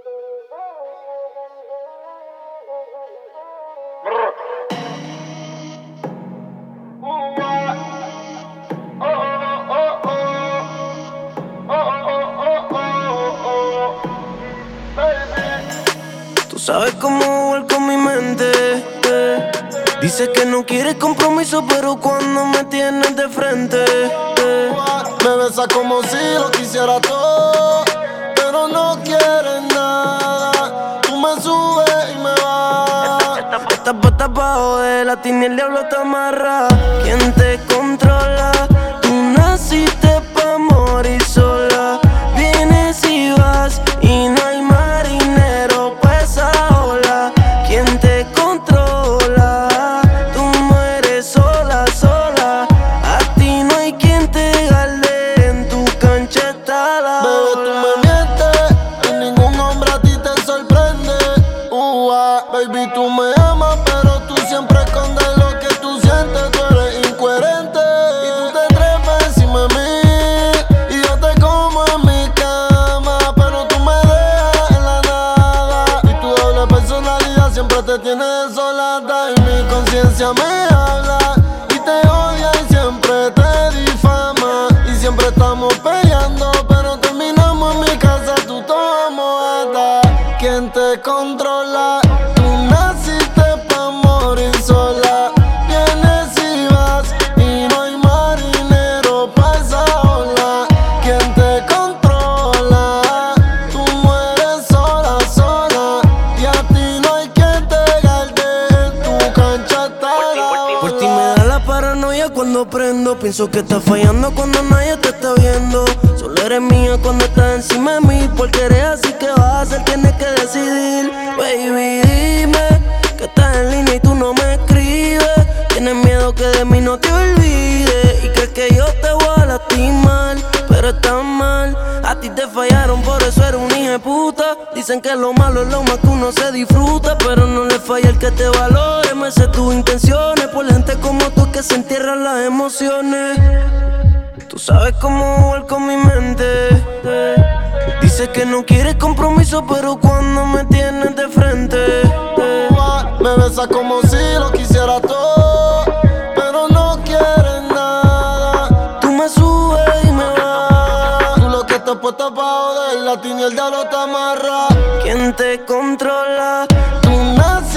Tú sabes cómo jugar con mi mente. Dices que no quieres compromiso, pero cuando me tienes de frente, me besas como si lo quisiera todo, pero no quieres nada. Tú me subes y me vas. Estás puesta pa' joder, a ti ni el diablo te amarra. ¿Quién te controla? Tú naciste pa' morir sola. Vienes y vas y no hay marinero pa' esa ola. ¿Quién te controla? Tú mueres sola, sola. A ti no hay quien te galde, en tu cancha está la Bebé, tú me mientes y ningún hombre a ti te sorprende. Baby, tú me amas, pero tú siempre escondes lo que tú sientes. Tú eres incoherente y tú te trepas encima de mí y yo te como en mi cama, pero tú me dejas en la nada. Y tu doble personalidad siempre te tiene desolada y mi conciencia me habla y te odia y siempre te difama. Y siempre estamos peleando, pero terminamos en mi casa, tú toda mojada. ¿Quién te controla? Tú naciste pa' morir sola. Vienes y vas y no hay marinero pa' esa ola. ¿Quién te controla? Tú mueres sola, sola. Y a ti no hay quien te galde, en tu cancha está la ola. Por ti me da la paranoia cuando prendo. Pienso que estás fallando cuando nadie te está viendo. Solo eres mía cuando estás encima de mí. Porque eres así que vas a hacer, tienes que decidir. Baby, dime que estás en línea y tú no me escribes. Tienes miedo que de mí no te olvides y crees que yo te voy a lastimar, pero estás mal. A ti te fallaron, por eso eres un hijo de puta. Dicen que lo malo es lo más que uno se disfruta, pero no le falla el que te valore. Me sé tus intenciones, por la gente como tú que se entierran las emociones. Tú sabes cómo jugar con mi mente. Dices que no quieres compromiso, pero cuando me tienes de frente, me besas como si lo quisiera todo, pero no quieres nada. tú me subes y me vas. Tú lo que estás puesta pa' joder, la ti ni el diablo te amarra. ¿Quién te controla? Tú naces